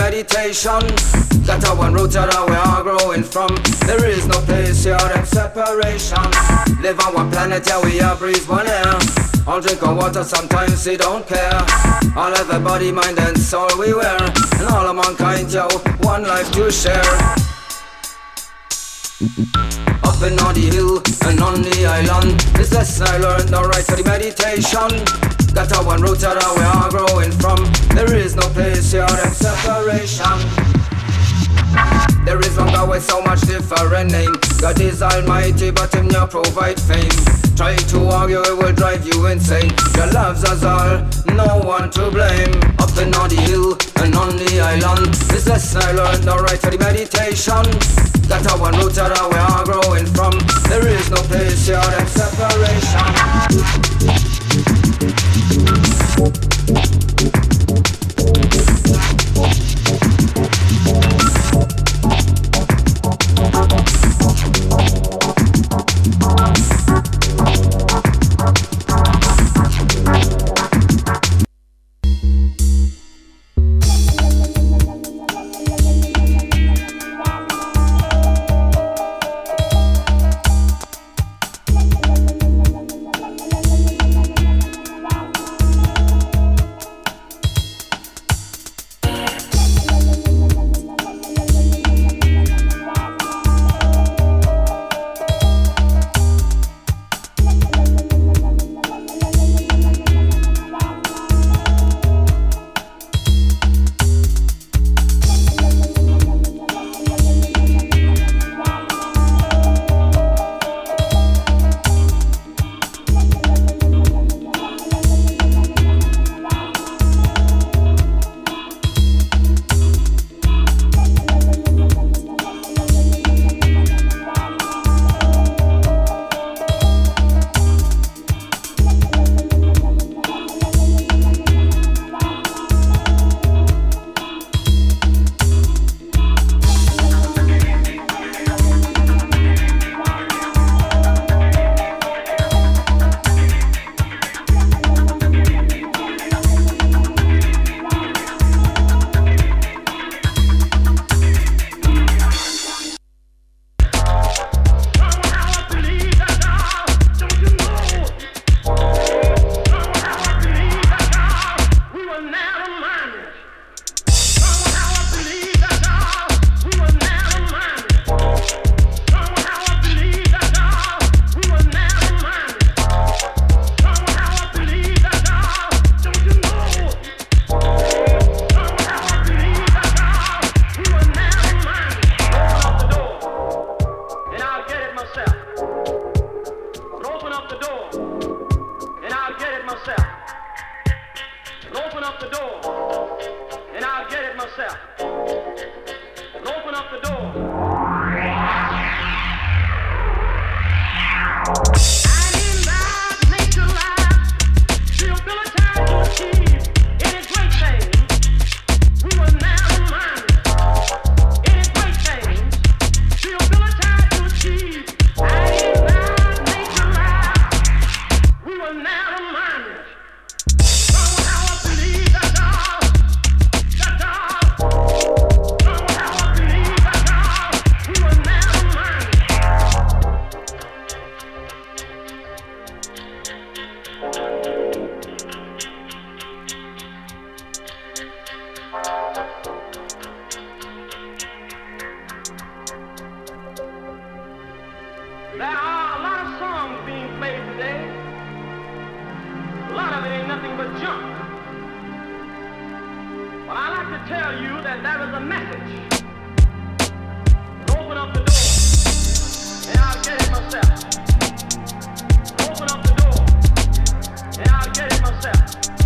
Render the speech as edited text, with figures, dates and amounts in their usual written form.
meditation. That a one root that we are growing from. There is no place here than separation. Live on one planet, yeah, we are breathe one air. All drink our water, sometimes we don't care. All have a body, mind and soul we wear. And all of mankind, yo, one life to share. Up and on the hill and on the island, this lesson I learned, no right for the meditation. Got a one root that we are growing from. There is no place here than separation. There is one God with so much different name. God is almighty, but him not provide fame. Try to argue, it will drive you insane. God loves us all, no one to blame. Up and on the hill and on the island, this lesson I learned, no right for the meditation. Got a one root that we are growing from. There is no place here than separation. Open up the door, and I'll get it myself.